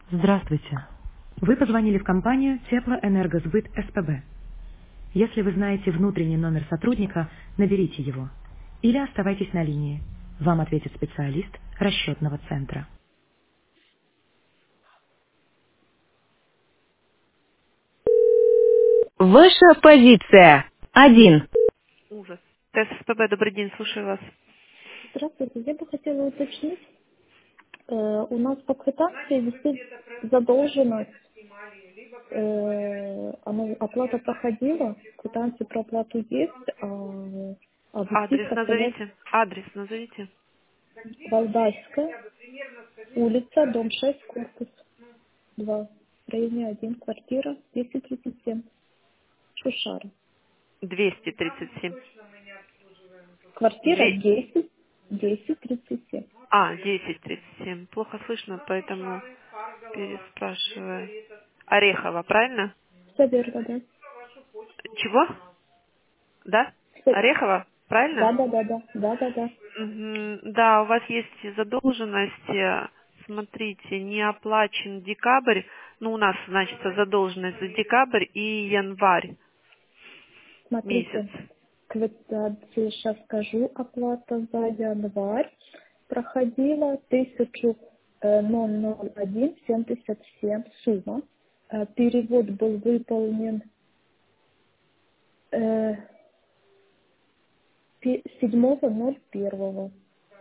Здравствуйте. Вы позвонили в компанию Теплоэнергосбыт СПБ. Если вы знаете внутренний номер сотрудника, наберите его. Или оставайтесь на линии. Вам ответит специалист расчетного центра. Ваша позиция. Один. Ужас. ТССПБ, добрый день, слушаю вас. Здравствуйте. Я бы хотела уточнить, у нас по квитанции висит задолженность, оплата проходила, квитанция про оплату есть, а висит Адрес как-то назовите. Адрес назовите. Валдайская, улица, дом 6, корпус 2, строение 1, квартира 1037, Шушара. 237. Квартира Две... 1037. 1037. Плохо слышно, поэтому переспрашиваю. Орехово, правильно? Все верно, да? Чего? Да? Всё- Орехово, правильно? Да, да, да, да, да, да, да. Мгм. Да, у вас есть задолженность. Смотрите, не оплачен декабрь. Ну, у нас, значит, задолженность за декабрь и январь месяц. Смотрите, квитанции, сейчас скажу, оплата за январь проходила 1001,77 сумма. Перевод был выполнен 7.01.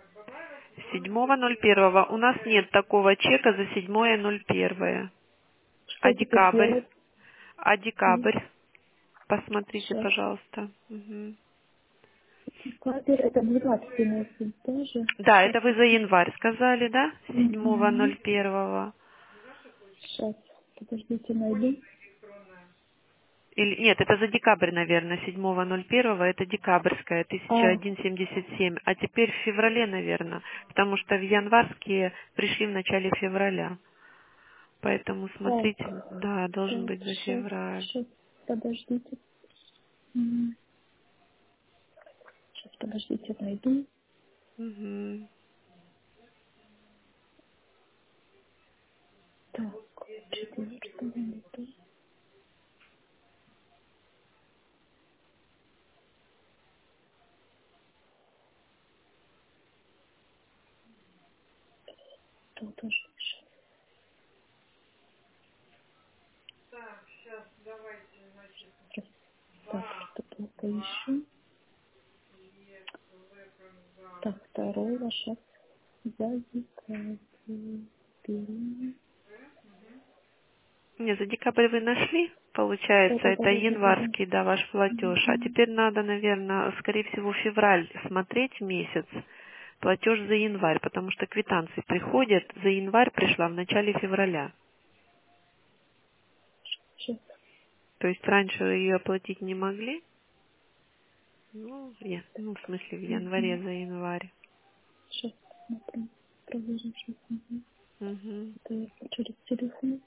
7.01. У нас нет такого чека за 7.01. А Что теперь декабрь? делать? А декабрь? Посмотрите, Сейчас. пожалуйста. Мгм. Квартира это 12 месяц тоже. Да, Сейчас. это вы за январь сказали, да? Угу. 7.01. Сейчас. Подождите, найду. Или нет, это за декабрь, наверное, 7.01. Это декабрьская, А, 1177. А теперь в феврале, наверное, потому что в январские пришли в начале февраля. Поэтому так, смотрите, да, должен так, быть за сейчас, февраль. сейчас, подождите. Сейчас, подождите, найду. Мгм. Так, 4 найду. Тут тоже сейчас. Так, что-то поищу. Так, второго сейчас задекабрь. Не, за декабрь вы нашли, получается, это Да-да-да-да-да. январский, да, ваш платеж. А Мгм. теперь надо, наверное, скорее всего, февраль смотреть месяц, платеж за январь, потому что квитанции приходят, за январь пришла в начале февраля. Сейчас, То есть раньше ее оплатить не могли? Ну, нет, ну, в смысле, в январе за январь. сейчас посмотрим. Проверим сейчас. Мгм. Это я через телефон.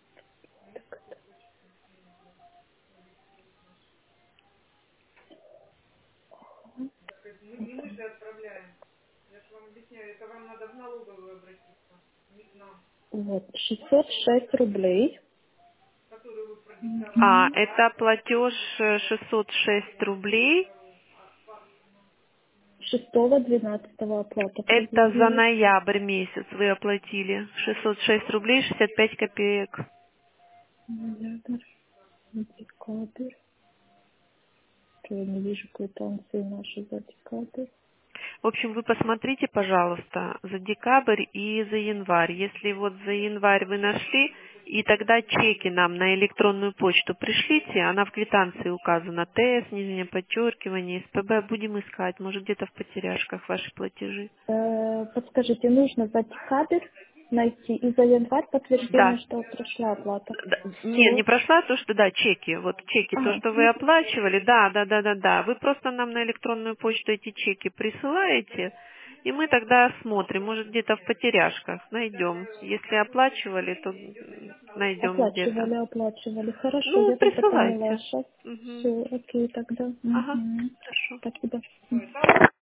Вот, 606 рублей. Мгм. Это платеж 606 рублей. 6-12 оплата Это за производилась. ноябрь месяц вы оплатили. 606 рублей 65 копеек. Ноябрь, декабрь. Я не вижу квитанции наши за декабрь. В общем, вы посмотрите, пожалуйста, за декабрь и за январь. Если вот за январь вы нашли, и тогда чеки нам на электронную почту пришлите, она в квитанции указана. ТС, нижнее подчеркивание, СПБ. Будем искать. Может, где-то в потеряшках ваши платежи. Подскажите, нужно за декабрь найти и за январь подтверждение, Да. что прошла оплата. Не, Все. не прошла то, что да, чеки. Вот чеки, то, что вы оплачивали, да, да, да, да, да. Вы просто нам на электронную почту эти чеки присылаете, и мы тогда смотрим, может где-то в потеряшках найдем. Если оплачивали, то найдем где-то. Оплачивали. Хорошо, Ну, я тогда поняла. присылайте. Сейчас Мгм. все, окей, тогда. Ага, Мгм. хорошо. Спасибо.